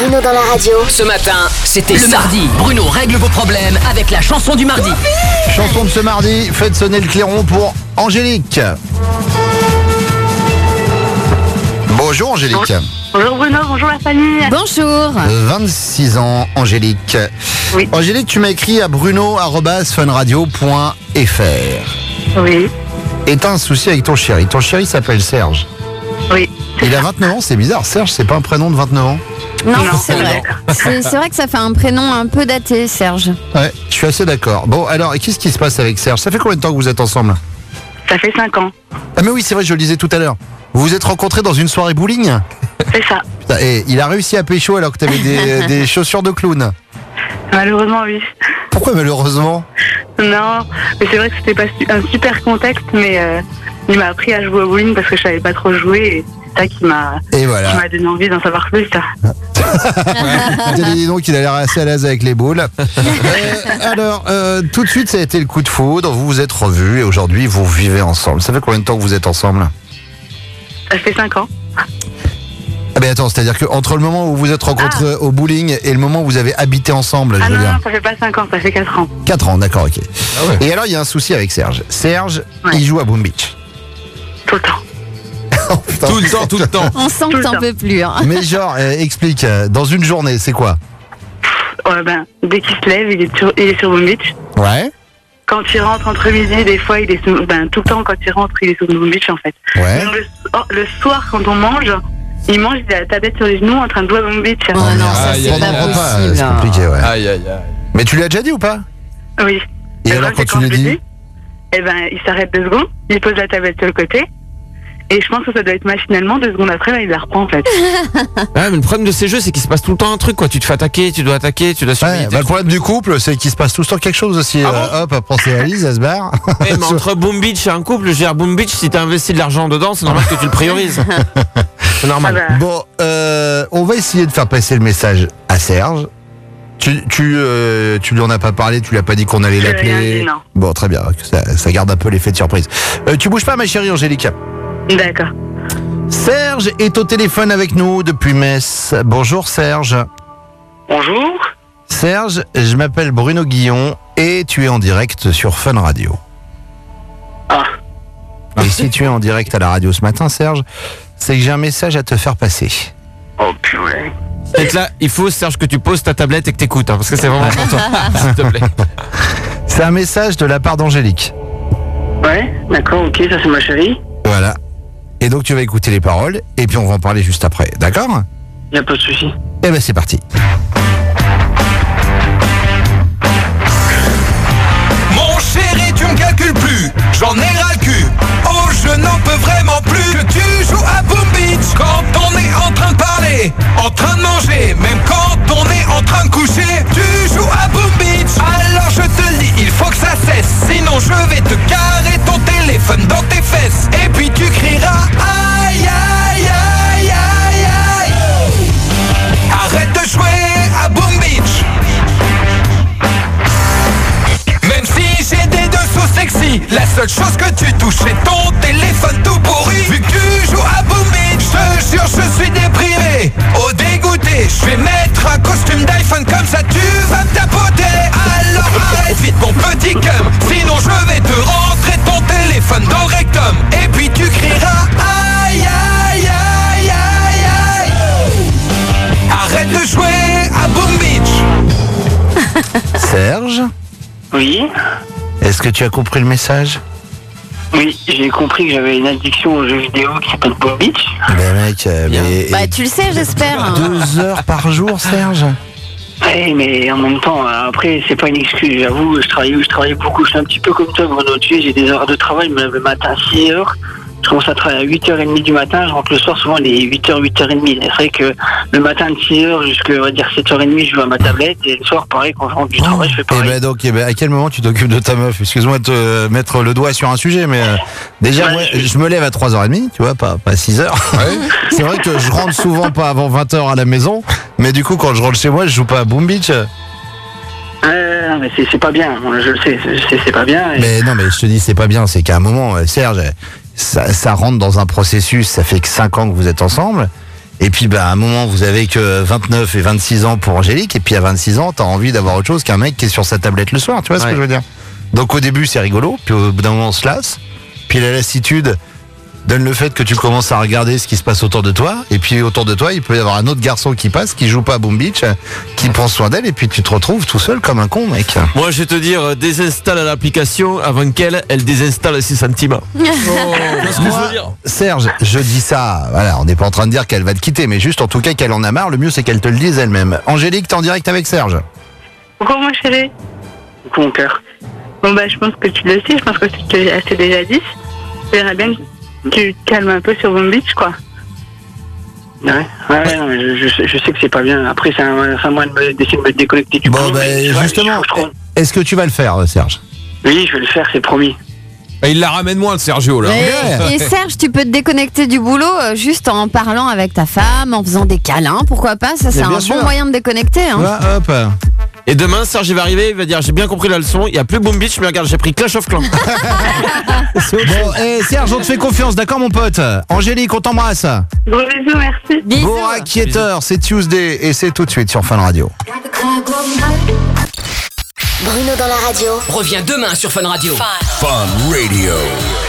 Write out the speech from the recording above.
Bruno dans la radio. Ce matin, c'était Le mardi, Bruno règle vos problèmes avec la chanson du mardi. Chanson de ce mardi, faites sonner le clairon pour Angélique. Bonjour Angélique. Bonjour Bruno, bonjour la famille. Bonjour. 26 ans, Angélique. Oui. Angélique, tu m'as écrit à bruno@funradio.fr. Oui, Et t'as un souci avec ton chéri. Ton chéri s'appelle Serge. oui. Il a 29 ans, c'est bizarre. Serge, c'est pas un prénom de 29 ans. Non, Non, c'est vrai. C'est vrai que ça fait un prénom un peu daté, Serge. Ouais, je suis assez d'accord. Bon, alors, et qu'est-ce qui se passe avec Serge? Ça fait combien de temps que vous êtes ensemble? Ça fait 5 ans. Ah mais oui, c'est vrai, je le disais tout à l'heure. Vous vous êtes rencontrés dans une soirée bowling? C'est ça. Putain, et il a réussi à pécho alors que t'avais des chaussures de clown. Malheureusement, oui. Pourquoi malheureusement? Non, mais c'est vrai que c'était pas un super contexte, mais il m'a appris à jouer au bowling parce que je savais pas trop jouer et c'est ça qui m'a Et voilà. donné envie d'en savoir plus. Ça. Dis donc, il a l'air assez à l'aise avec les boules. Alors, tout de suite, ça a été le coup de foudre. Vous vous êtes revus et aujourd'hui, vous vivez ensemble. Ça fait combien de temps que vous êtes ensemble? Ça fait 5 ans. Ah ben attends, c'est-à-dire qu'entre le moment où vous vous êtes rencontrés au bowling et le moment où vous avez habité ensemble, Ah je non, veux dire. non, ça fait pas 5 ans, ça fait 4 ans. 4 ans, d'accord, ok. Et alors, il y a un souci avec Serge. Serge, Ouais. il joue à Boom Beach. Tout le temps. Oh, putain. Tout le temps. On sent Tout que le t'en temps. peux plus. Hein. Mais genre, explique, dans une journée, c'est quoi? Ouais, dès qu'il se lève, il est sur Boom Beach. Ouais. Quand il rentre entre midi, des fois, il est tout le temps, quand il rentre, il est sur Boom Beach en fait. Ouais. Donc, le soir, quand on mange, il mange, il a la tablette sur les genoux en train de jouer à Boom Beach. Oh non, ça aïe, c'est aïe, pas aïe, possible. C'est compliqué, ouais. Aïe, aïe, aïe. Mais tu lui as déjà dit ou pas? Oui. Et ben, alors, c'est quand tu lui je dis? il s'arrête 2 secondes, il pose la tablette sur le côté. Et je pense que ça doit être machinalement, 2 secondes après, il la reprend en fait. Ouais, mais le problème de ces jeux, c'est qu'il se passe tout le temps un truc, quoi. Tu te fais attaquer, tu dois surveiller. Ouais, le problème du couple, c'est qu'il se passe tout le temps quelque chose aussi. Hop, après c'est Alice, elle se barre. Ouais, mais entre Boom Beach et un couple, je veux dire, Boom Beach, si t'as investi de l'argent dedans, c'est normal que tu le priorises. C'est normal. Ah bah, Bon, on va essayer de faire passer le message à Serge. Tu lui en as pas parlé, tu lui as pas dit qu'on allait Je lui ai rien l'appeler. dit, non. Bon, très bien, ça garde un peu l'effet de surprise. Tu bouges pas, ma chérie Angélique. d'accord. Serge est au téléphone avec nous depuis Metz. Bonjour Serge. Bonjour. Serge, je m'appelle Bruno Guillon et tu es en direct sur Fun Radio. Ah, Et si tu es en direct à la radio ce matin, Serge, c'est que j'ai un message à te faire passer. oh purée. Et là, il faut, Serge, que tu poses ta tablette et que t'écoutes, hein, parce que c'est vraiment important. S'il te plaît. C'est un message de la part d'Angélique. Ouais, d'accord, ok, ça c'est ma chérie. Voilà. Et donc tu vas écouter les paroles et puis on va en parler juste après. D'accord? Y a pas de souci. Eh ben c'est parti. Mon chéri, tu me calcules plus, j'en ai ras le cul. Oh, je n'en peux vraiment plus que tu joues à Boom Beach. Quand on est en train de parler, en train de manger, même quand on est en train de coucher, tu joues à Boom Beach. Alors je te le dis, il faut que ça cesse, sinon je vais te carrer ton téléphone dans tes fesses. Et puis tu crieras aïe aïe aïe aïe aïe. Arrête de jouer à Boom Beach. Même si j'ai des dessous sexy, la seule chose que tu touches c'est ton téléphone tout pourri. Vu que tu joues à Boom Beach, je te jure je suis déprimé. Oh dégoûté, je vais mettre un costume d'iPhone comme ça tu vas me tapoter. Alors arrête vite mon petit cum, sinon je vais te rentrer ton téléphone dans le rectum. Et puis tu crieras aïe aïe aïe aïe aïe. Arrête de jouer à Boom Beach. Serge, Oui, est-ce que tu as compris le message? oui, j'ai compris que j'avais une addiction aux jeux vidéo qui s'appelle Boom Beach. Ben mec, mais Bah tu le sais, j'espère. 2 heures par jour, Serge? Ouais, mais en même temps, après, c'est pas une excuse, j'avoue, je travaille beaucoup, je suis un petit peu comme toi, Bruno, tu sais, j'ai des heures de travail, je me lève le matin à 6h, je commence à travailler à 8h30 du matin, je rentre le soir souvent les 8h, 8h30. C'est vrai que le matin de 6h jusqu'à, on va dire, 7h30, je joue à ma tablette, et le soir, pareil, quand je rentre du travail, je fais pareil. Et ben donc, à quel moment tu t'occupes de ta meuf? Excuse-moi de te mettre le doigt sur un sujet, mais déjà, Ouais, moi, je me lève à 3h30, tu vois, pas 6h. C'est vrai que je rentre souvent pas avant 20h à la maison, mais du coup, quand je rentre chez moi, je joue pas à Boom Beach. Mais c'est pas bien, je le sais, c'est pas bien. Et... Mais non, mais je te dis, c'est pas bien, c'est qu'à un moment, Serge, ça rentre dans un processus, ça fait que 5 ans que vous êtes ensemble, Et puis à un moment vous avez que 29 et 26 ans pour Angélique, et puis à 26 ans t'as envie d'avoir autre chose qu'un mec qui est sur sa tablette le soir, tu vois ce que je veux dire? Donc au début c'est rigolo, puis au bout d'un moment on se lasse, puis la lassitude donne le fait que tu commences à regarder ce qui se passe autour de toi, et puis autour de toi il peut y avoir un autre garçon qui passe, qui joue pas à Boom Beach, qui prend soin d'elle, et puis tu te retrouves tout seul comme un con, mec. Moi, je vais te dire, désinstalle l'application avant qu'elle désinstalle ses sentiments. Serge, je dis ça, voilà, on n'est pas en train de dire qu'elle va te quitter, mais juste en tout cas qu'elle en a marre, le mieux c'est qu'elle te le dise elle-même. Angélique, t'es en direct avec Serge. Pourquoi mon chéri? Coucou mon cœur. Bon bah je pense que tu le sais, je pense que tu te l'as déjà dit. J'aimerais bien que tu te calmes un peu sur Boom Beach, quoi. Ouais, non, mais je sais que c'est pas bien. Après, c'est à moi d'essayer de me déconnecter du Bon, boulot, mais justement, est-ce que tu vas le faire, Serge? Oui, je vais le faire, c'est promis. Et il la ramène moins, le Sergio, là. Et Serge, tu peux te déconnecter du boulot juste en parlant avec ta femme, en faisant des câlins, pourquoi pas? Ça, c'est bien un sûr. bon moyen de déconnecter. Hein. Voilà, hop. Et demain, Serge il va arriver, il va dire j'ai bien compris la leçon, il n'y a plus Boom Beach, mais regarde, j'ai pris Clash of Clans. Bon, Serge, on te fait confiance, d'accord mon pote? Angélique, on t'embrasse. Gros bisous, merci. Bisous. Bourak Yetter, c'est Tuesday, et c'est tout de suite sur Fun Radio. Bruno dans la radio. Reviens demain sur Fun Radio. Fun Radio.